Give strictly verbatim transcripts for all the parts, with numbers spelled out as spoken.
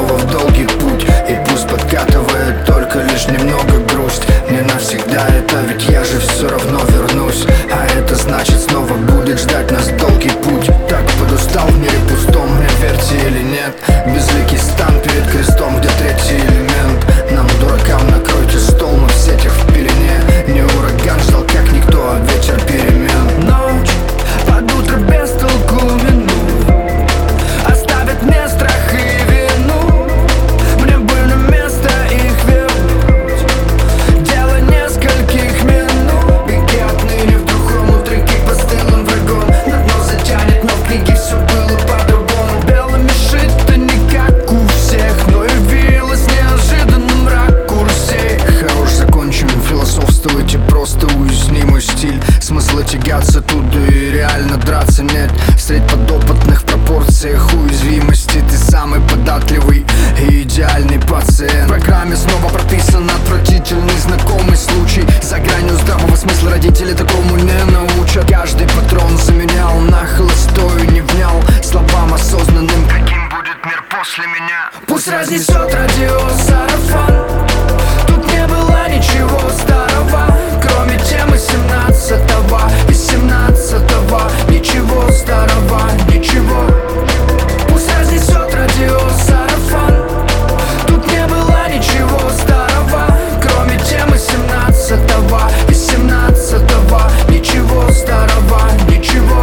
снова в долгий путь. И пусть подкатывает только лишь немного грусть. Не навсегда это, ведь я же все равно вернусь. А это значит, снова будет ждать нас долгий путь. Так подустал в мире пустом, мне верьте или нет. Безликий стан перед крестом, где третий элемент. Нам, дуракам, накройте стол, мы в сетях в пелене. Не ураган ждал, как никто, а ветер перемен. Ночь под утро без толку минут оставит мне страх и вину. Мне бы на место их вернуть. Дело нескольких минут. Беги отныне в другом утре, как по стенам врагон. На дно затянет, но в книге все было по-другому. Белыми шито не как у всех, но явилось неожиданным ракурсе. Хорош, закончим философствовать, просто уяснимый стиль. Смысла тягаться тут и реально драться нет. Средь подопытных в пропорциях уязвимости. Ты самый податливый и идеальный пациент. В программе снова прописан отвратительный знакомый случай. За гранью здравого смысла родители такому не научат. Каждый патрон заменял на холостой, не внял словам осознанным, каким будет мир после меня. Пусть разнесет радио сарафан. Тут не было ничего старого, кроме темы семнадцатого и семнадцатого. Ничего старого, ничего. Пусть разнесет радио сарафан. Тут не было ничего старого, кроме темы семнадцатого и семнадцатого. Ничего старого, ничего.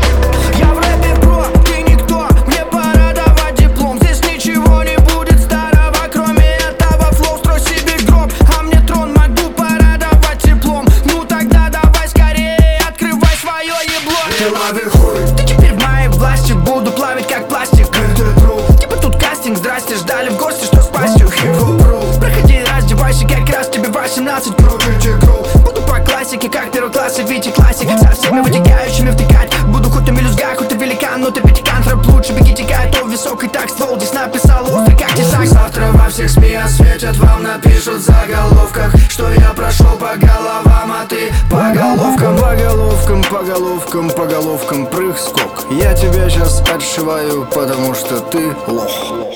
Я в рэпе про, ты никто, мне пора давать диплом. Здесь ничего не будет старого, кроме этого флоу. Строй себе гроб, а мне трон, могу порадовать теплом. Ну тогда давай скорее, открывай свое ебло. Ты наверху, ты теперь в моей власти, буду плавить как пластик. Типа тут кастинг, здрасте, ждали в гости, что с пастью. Проходи, раздевайся, как раз тебе восемнадцать. Буду по классике, как первый класс и Витя классик. Со всеми вытекающими втыкать. Буду хоть на мелюзгах, хоть ты великан, но ты пятикант. Рэп лучше, беги, текай, то высокий так ствол. Здесь написал острый, как тесак. Завтра во всех СМИ осветят, вам напишут в заголовках, что я прошел по головам, а ты по головкам. По головкам, по головкам, по головкам, прыг-скок. Я тебя сейчас отшиваю, потому что ты лох.